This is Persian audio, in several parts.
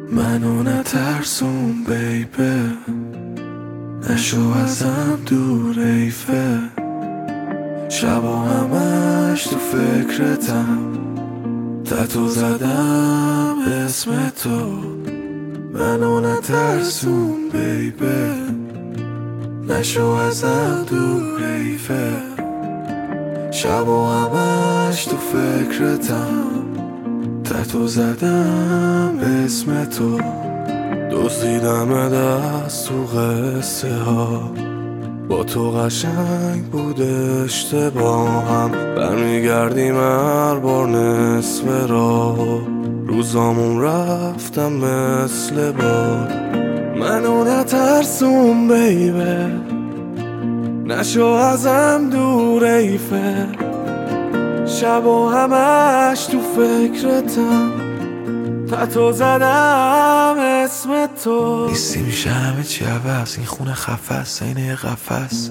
منو نترسون بیبه، نشو ازم دور ایفه. شبا همش تو فکرتم، تتو زدم اسم تو. منو نترسون بیبه، نشو ازم دور ایفه. شبا همش تو فکرتم، تتو زدم اسم تو. دزدیدم دست تو قصه ها، با تو قشنگ بود اشتباهم. برمیگردیم هر بار نصف راه، روزامون رفتم مثل باد. منو نترسون بیبه، نشو ازم دور ایفه. شبا همش تو فکرتم، تتو زدم اسم تو. نیستی میشه همه چی عوض، این خونه خفص عین یه قفس.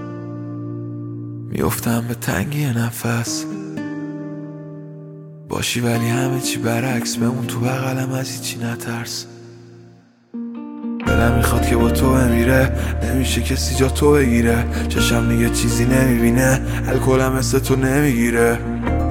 میافتم به تنگی نفس، باشی ولی همه چی برعکس. بمون تو بغلم، از هیچی نترس. دلم میخواد که با تو بمیره، نمیشه کسی جا تو بگیره. چشم دیگه چیزی نمیبینه، الکلم مثل تو نمیگیره.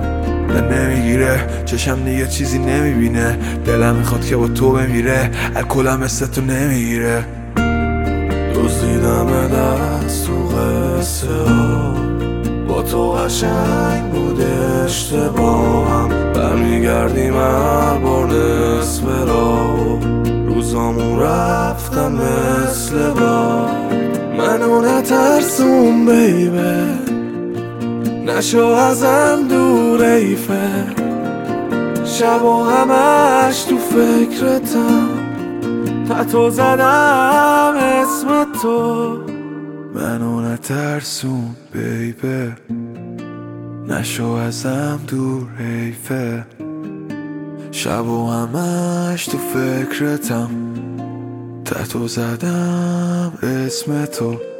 چشم دیگه چیزی نمیبینه. دلم میخواد که با تو بمیره، الکلم مثل تو نمیگیره. دزدیدم دست تو قصه ها، با تو قشنگ بود اشتباهم. برمیگردیم هر بار نصف راه، روزامون رفتم مثل باد. منو نترسون بیبه، نشو ازم دور ایفه. شبا همش تو فکرتم، تتو زدم اسم تو. منو نترسون بیبه، نشو ازم دور ایفه. شبا همش تو فکرتم، تتو زدم اسم تو.